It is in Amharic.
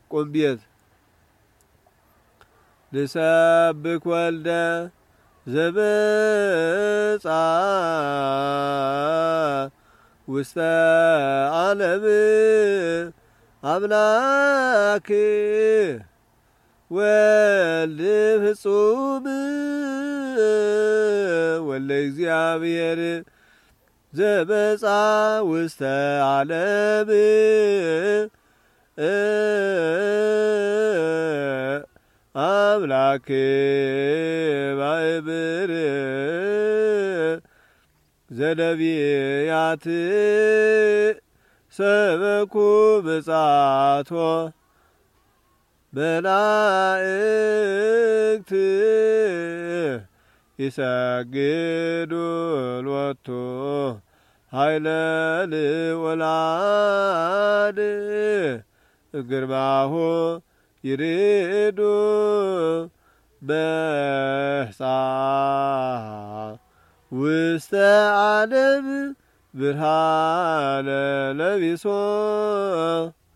ቁም ቤት ንሰብክ ወልደ ዘበጻ ውስተ ዓለም አምላክ ወልድ ፍጹም ወልደ እግዚአብሔር ዘበጻ ውስተ ዓለም አምላክ ባእብር ዘነቢያት ሰበኩ ምጽአቶ መላእክት ይሰግዱ ሎቱ ኃይለ ልዑላን ግርማሁ ይሬዱ በሕፃ ውስተ ዓለም ብርሃነ ለቢሶ